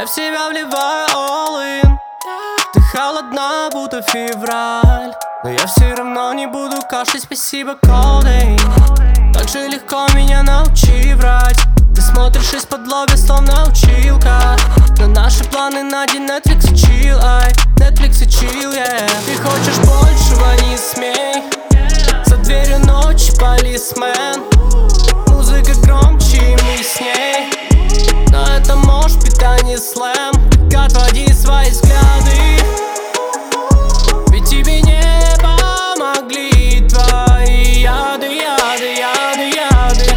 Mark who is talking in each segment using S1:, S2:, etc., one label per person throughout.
S1: Я в себя вливаю all-in. Ты холодна, будто февраль, но я все равно не буду кашлять, спасибо, колдейн. Так же легко меня научи врать. Ты смотришь из-под лобья, словно училка. На наши планы на день Netflix и chill, ай, Netflix и chill, yeah. Ты хочешь большего, не смей. За дверью ночи полисмен. Музыка громче, и мы с ней. Но это может быть, а не слэм. Так отводи свои взгляды, ведь тебе не помогли твои яды, яды, яды, яды,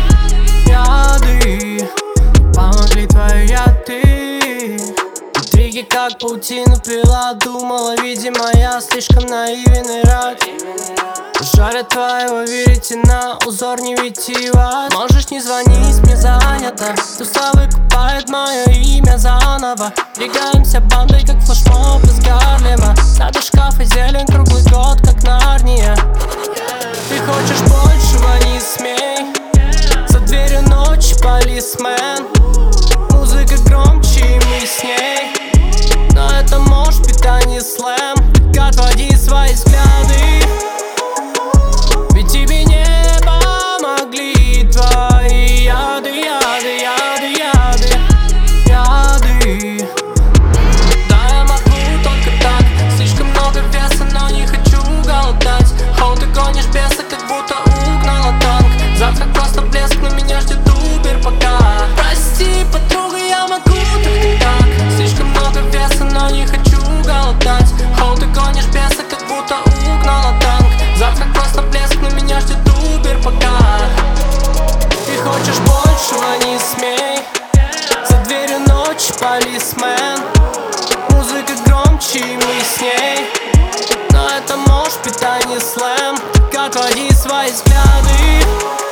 S1: яды. Помогли твои яды. Интриги как паутину пила, думала, видимо, я слишком наивен и рад. Жарят твоего веретена, узор не витиеват. Можешь не звонить, мне занято. Туса выкупает мое имя заново. Двигаемся бандой, как флешмоб из Гарлема. Надо шкаф и зелень круглый год, как Нарния. Ты хочешь большего, не смей. За дверью ночи полисмен. Музыка громче, и мы с ней. Но это может быть, а не слэм. Так отводи свои взгляды, ведь тебе не помогли твои яды, яды, яды, яды, яды. Да, я могу только так. Слишком много веса, но не хочу голодать. Хоу, ты гонишь беса, как будто угнала танк. Завтра просто блеск, но меня ждет Убер пока. Прости, подруга, я могу только так. Слишком много веса, но не хочу голодать. Хоу, ты гонишь беса, как будто угнала танк. Завтра просто блеск, но меня ждет Убер пока. Ты хочешь большего, не смей. За дверью ночи полисмен. Музыка громче, и мы с ней. Но это может быть, а не слэм. Так отводи свои взгляды,